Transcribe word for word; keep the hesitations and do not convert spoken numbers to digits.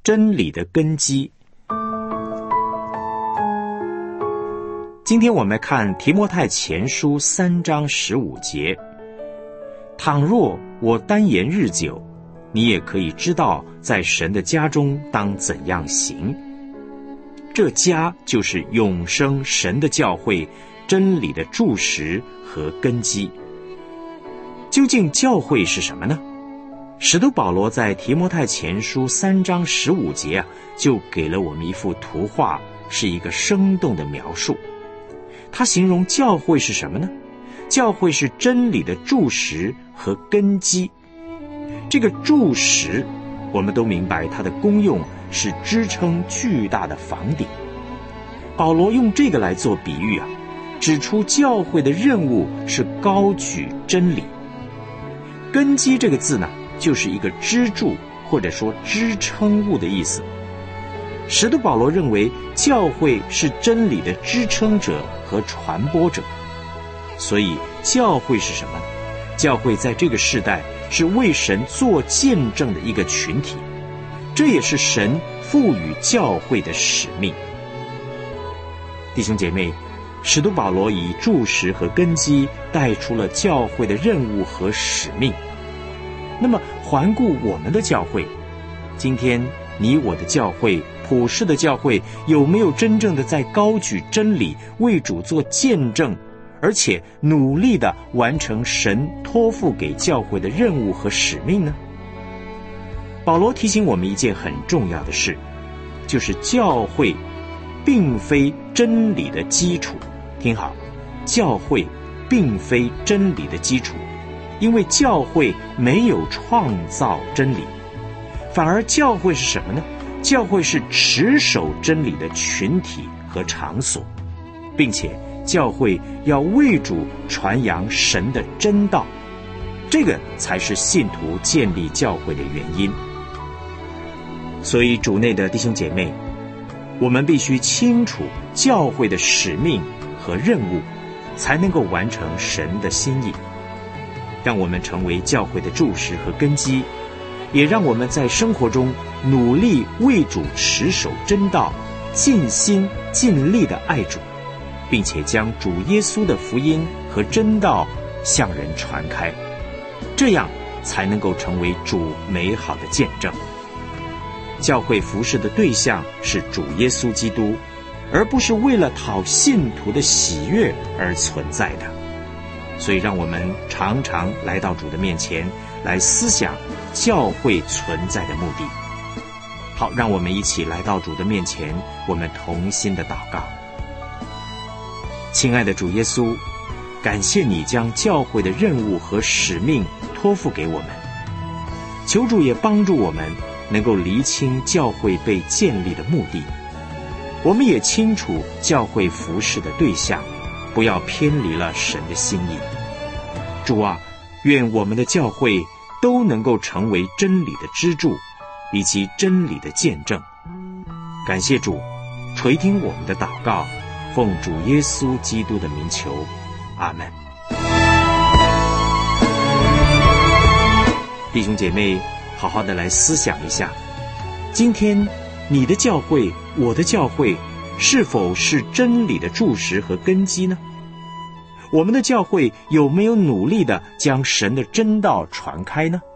真理的根基。今天我们看提摩太前书三章十五节，倘若我单言日久，你也可以知道在神的家中当怎样行。这家就是永生神的教会，真理的柱石和根基。究竟教会是什么呢？使徒保罗在提摩太前书三章十五节啊，就给了我们一幅图画，是一个生动的描述。他形容教会是什么呢？教会是真理的柱石和根基。这个柱石，我们都明白它的功用是支撑巨大的房顶。保罗用这个来做比喻啊，指出教会的任务是高举真理。根基这个字呢，就是一个支柱或者说支撑物的意思。使徒保罗认为教会是真理的支撑者和传播者。所以教会是什么呢？教会在这个世代是为神做见证的一个群体，这也是神赋予教会的使命。弟兄姐妹，使徒保罗以柱石和根基带出了教会的任务和使命。那么环顾我们的教会，今天你我的教会，普世的教会，有没有真正的在高举真理，为主做见证，而且努力地完成神托付给教会的任务和使命呢？保罗提醒我们一件很重要的事，就是教会并非真理的基础。听好，教会并非真理的基础，因为教会没有创造真理，反而教会是什么呢？教会是持守真理的群体和场所，并且教会要为主传扬神的真道，这个才是信徒建立教会的原因。所以主内的弟兄姐妹，我们必须清楚教会的使命和任务，才能够完成神的心意。让我们成为教会的柱石和根基，也让我们在生活中努力为主持守真道，尽心尽力的爱主，并且将主耶稣的福音和真道向人传开，这样才能够成为主美好的见证。教会服事的对象是主耶稣基督，而不是为了讨信徒的喜悦而存在的。所以让我们常常来到主的面前，来思想教会存在的目的。好，让我们一起来到主的面前，我们同心的祷告。亲爱的主耶稣，感谢你将教会的任务和使命托付给我们，求主也帮助我们能够厘清教会被建立的目的。我们也清楚教会服事的对象，不要偏离了神的心意。主啊，愿我们的教会都能够成为真理的支柱，以及真理的见证。感谢主，垂听我们的祷告，奉主耶稣基督的名求，阿们。弟兄姐妹，好好的来思想一下，今天你的教会，我的教会，是否是真理的柱石和根基呢？我们的教会有没有努力的将神的真道传开呢？